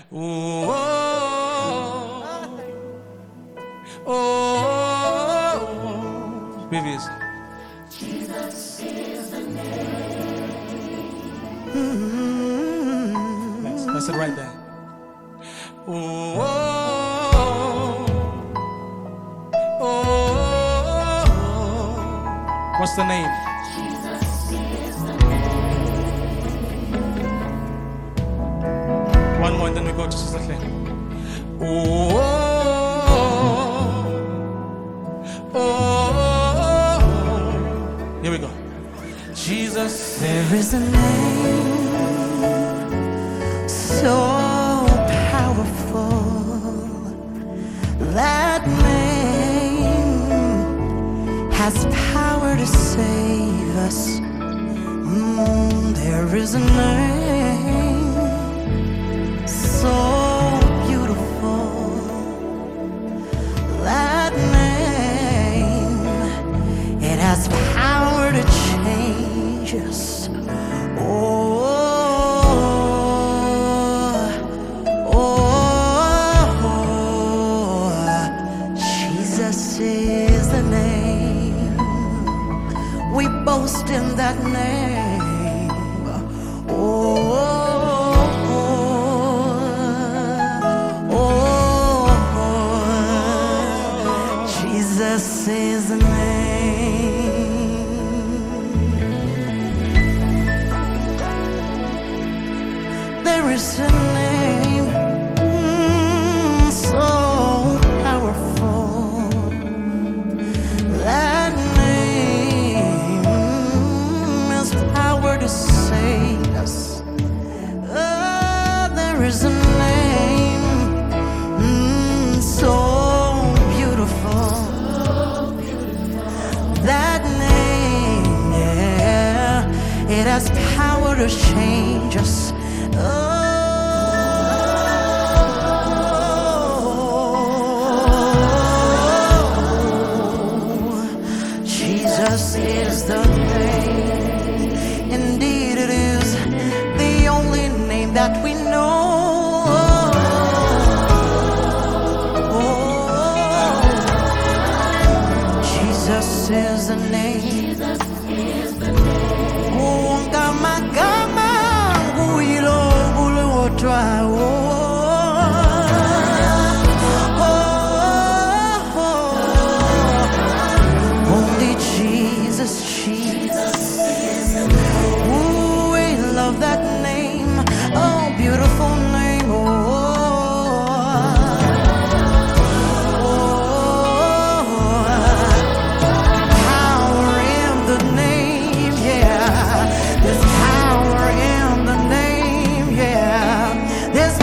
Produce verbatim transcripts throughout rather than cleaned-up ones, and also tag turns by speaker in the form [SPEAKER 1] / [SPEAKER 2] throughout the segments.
[SPEAKER 1] Ooh, oh, oh, oh. Previous. Jesus is the name. Mm-hmm. That's, that's it right there. Ooh, oh, oh, oh. What's the name? Jesus is the name. One more and then we go to Sister Claire. Oh, oh, oh, oh. Here we go. Jesus.
[SPEAKER 2] There is a name so powerful. That name has power to save us. Mm, there is a name so beautiful. That name, it has power to change us. Oh, oh, oh, Jesus is the name. We boast in that name. Oh, oh, oh, Jesus is the name. There is a name mm, so powerful. That name has power to save us. Oh, there is a name mm, so beautiful. That name, yeah, it has power to change us. Oh, Jesus is the name. Indeed, it is the only name that we know. Oh, Jesus is the name. Oh, gama gama, guilo gulo try. Only Jesus, Jesus. Ooh, we love that name. Oh, beautiful name. Oh, oh, power in the name, yeah. There's power in the name, yeah. There's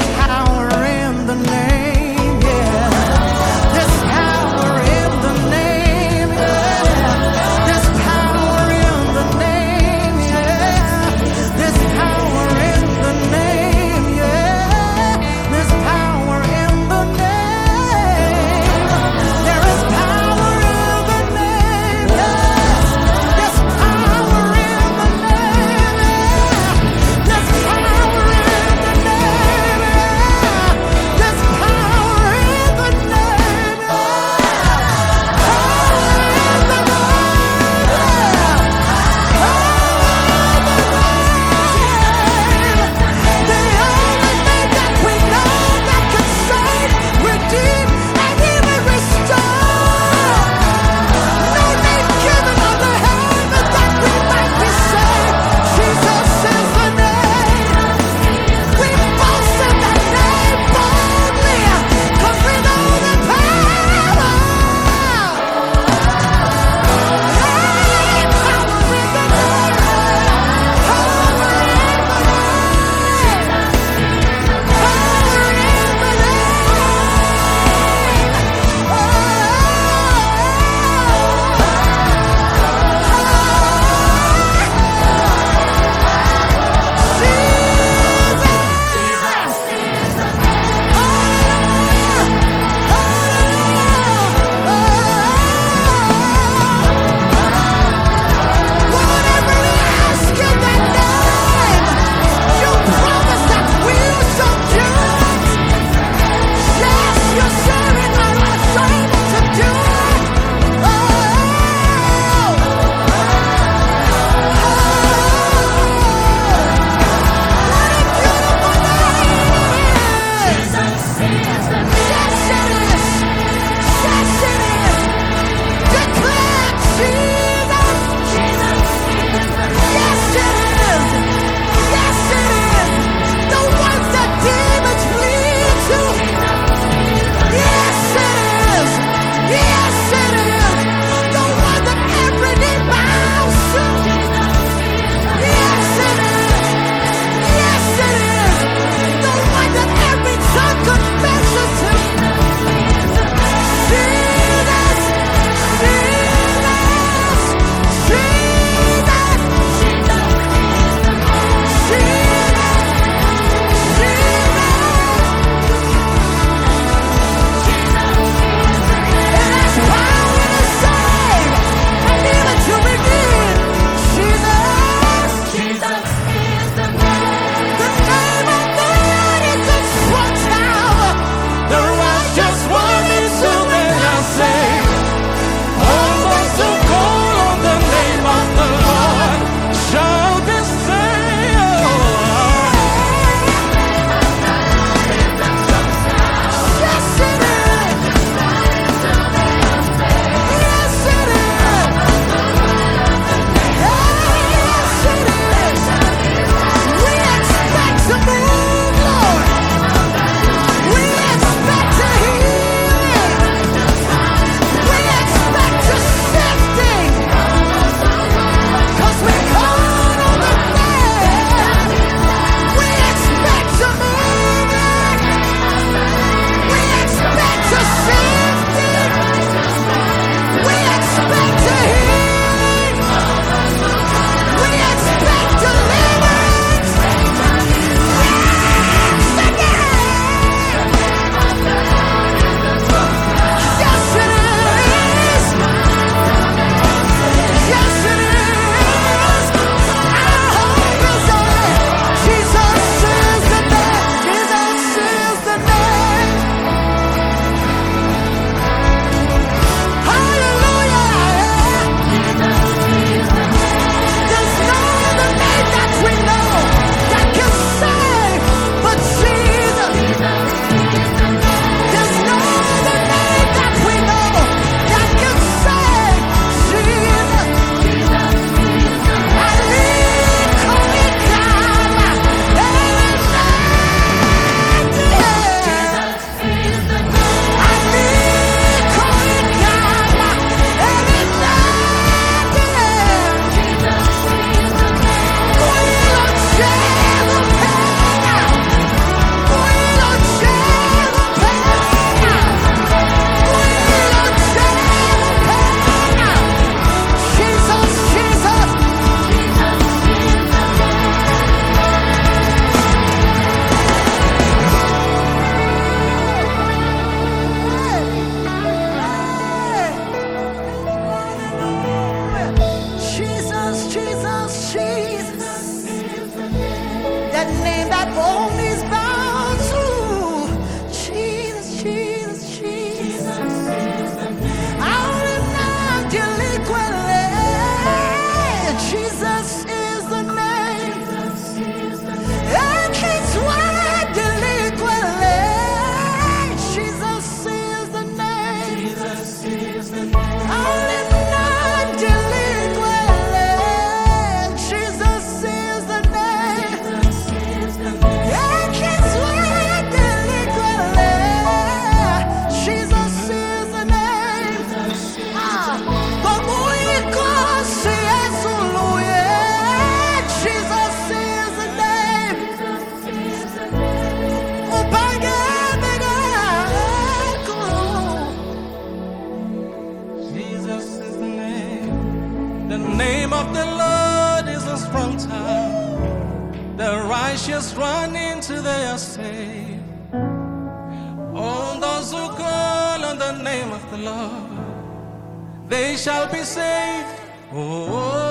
[SPEAKER 1] saved. All those who call on the name of the Lord, they shall be saved. Oh,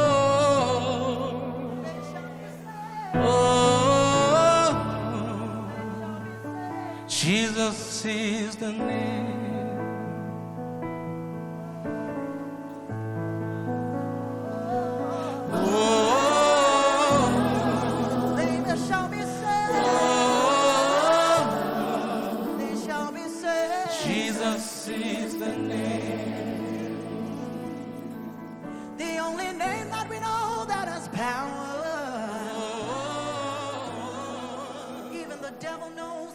[SPEAKER 1] oh, oh. Jesus is the name. Jesus is the name.
[SPEAKER 2] The only name that we know that has power. Even the devil knows.